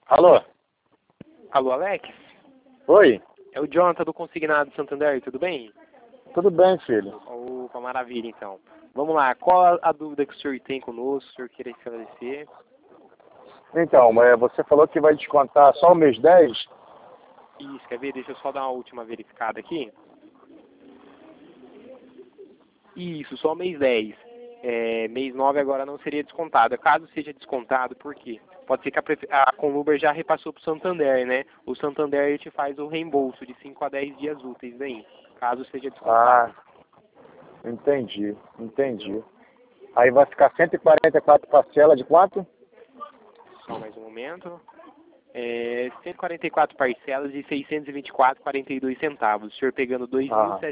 Alô? Alô, Alex? Oi? É o Jonathan do Consignado Santander, tudo bem? Tudo bem, filho? Opa, maravilha, então. Vamos lá, qual a dúvida que o senhor tem conosco, o senhor queira esclarecer? Então, você falou que vai descontar só o mês 10? Isso, quer ver? Deixa eu só dar uma última verificada aqui. Isso, só mês 10. Mês 9 agora não seria descontado. Caso seja descontado, por quê? Pode ser que a Conluber já repassou para o Santander, né? O Santander te faz o reembolso de 5 a 10 dias úteis daí, caso seja descontado. Entendi. Aí vai ficar 144 parcelas de quanto? Só mais um momento. 144 parcelas de R$ 624,42. O senhor pegando R$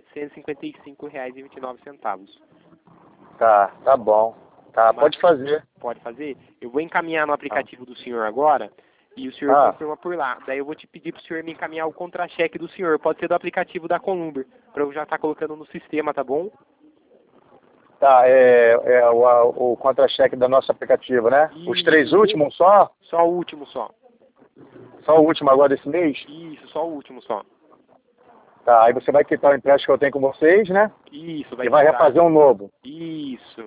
2.755,29. Tá bom. Tá, pode fazer. Pode fazer? Eu vou encaminhar no aplicativo do senhor agora e o senhor confirma por lá. Daí eu vou te pedir para o senhor me encaminhar o contra-cheque do senhor. Pode ser do aplicativo da Conluber, para eu já estar colocando no sistema, tá bom? Tá, o contra-cheque do nosso aplicativo, né? Os 3 últimos só? Só o último só. Só o último agora desse mês? Isso, só o último só. Tá, aí você vai quitar o empréstimo que eu tenho com vocês, né? Isso, E vai refazer um novo. Isso.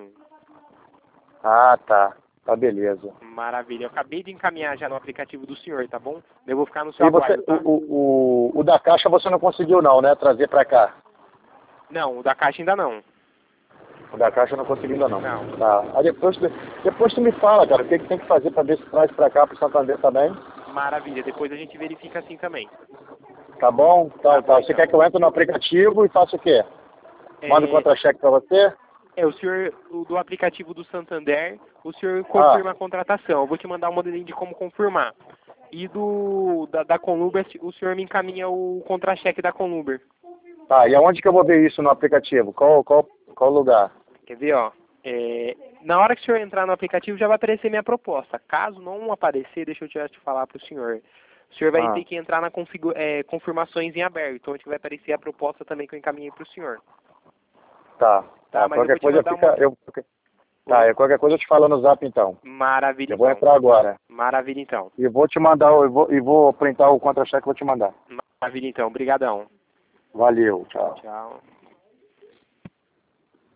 Tá. Tá, beleza. Maravilha. Eu acabei de encaminhar já no aplicativo do senhor, tá bom? Eu vou ficar no seu E você, aguardo, tá? o da Caixa você não conseguiu não, né? Trazer pra cá. Não, o da Caixa ainda não. O da Caixa eu não consegui ainda não. Não. Tá. Aí depois tu me fala, cara, o que tem que fazer pra ver se traz pra cá, pro Santander também. Maravilha. Depois a gente verifica assim também. Tá bom? Tá. Você Então. quer que eu entre no aplicativo e faça o quê? Manda o contra-cheque pra você? O senhor, do aplicativo do Santander, o senhor confirma a contratação. Eu vou te mandar um modelinho de como confirmar. E da Conluber, o senhor me encaminha o contra-cheque da Conluber. Tá, e aonde que eu vou ver isso no aplicativo? Qual lugar? Quer ver, ó? Na hora que o senhor entrar no aplicativo já vai aparecer minha proposta. Caso não aparecer, deixa eu já te falar para o senhor. O senhor vai ter que entrar na confirmações em aberto, onde vai aparecer a proposta também que eu encaminhei para o senhor. Tá, mas qualquer coisa qualquer coisa eu te falo no zap então. Maravilha, eu vou entrar agora. Maravilha, então. E vou te mandar, vou printar o contra-cheque e vou te mandar. Maravilha, então. Obrigadão. Valeu, tchau. Tchau.